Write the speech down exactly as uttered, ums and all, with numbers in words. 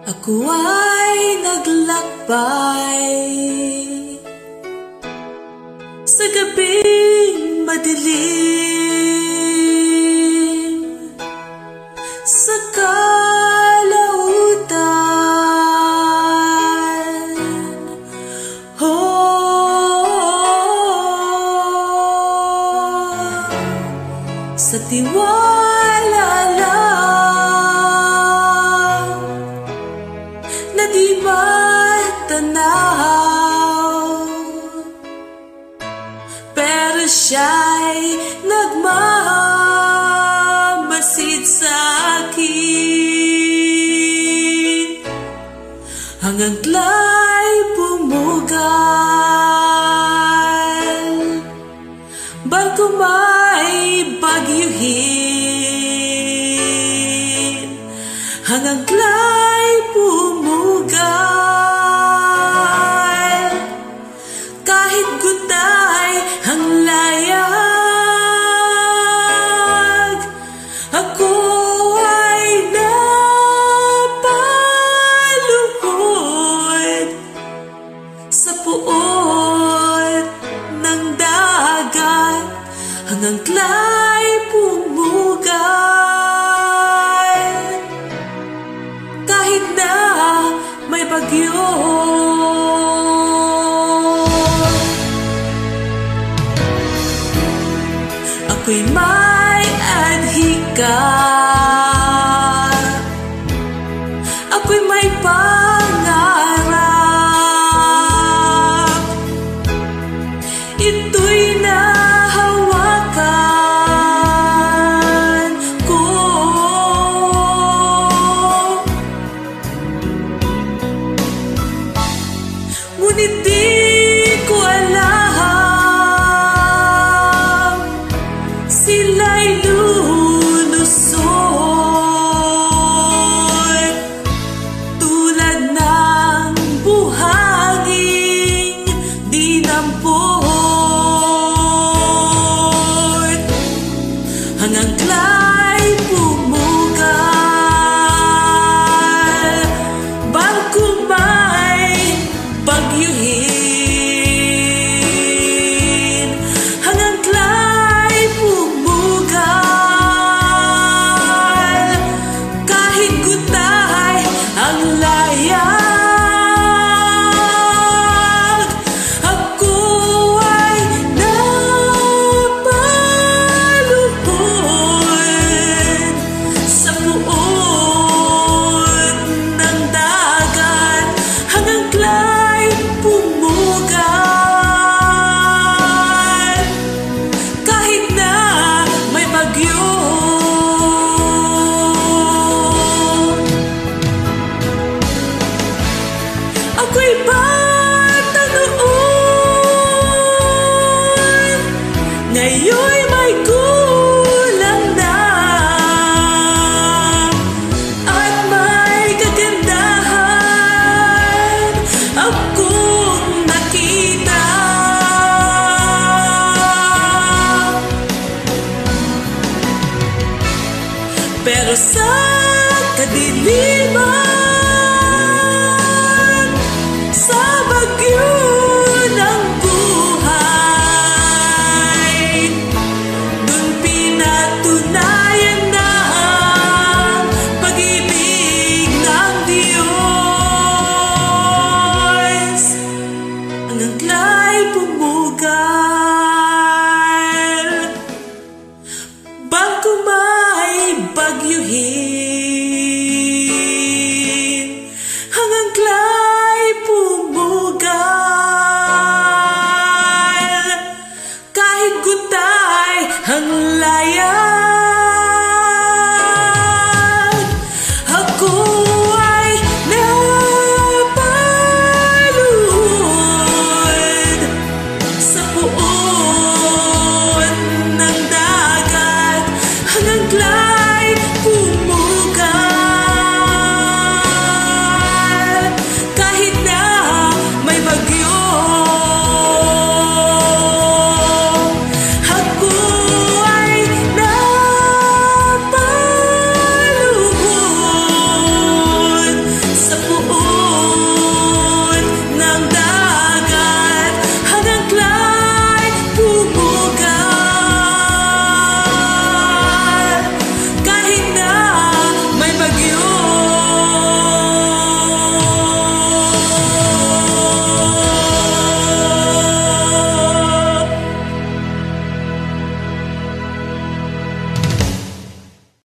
Ako ay naglakbay sa gabing madilim, sa kalautan. Oh, sa tiwala lang na di matanaw, pero siya'y nagmamasid sa akin hanggang tla'y pumugal. Barko may bagyuhin hanggang tla'y pumugal. Kahit gutay ang layag, ako ay napaluhod sa puot ng dagat hanggang tla'y pumugal. Kahit na may bagyo, ako'y may adhika, ako'y may pangarap, ito'y nahawakan ko. Ngunit di ko alam, sila'y lulusot tulad ng buhanging dinampot hanggang tla'y pumugal. Barko may bagyuhin hanggang tla'y pumugal. Kahit gutay ang layag, ako ay napaluhod sa puot ng dagat hanggang tla'y pumugal. Kahit na may bagyo, ako'y bata noon, ngayon'y may gulang na at may kagandahan akong nakita. Pero sa kadilim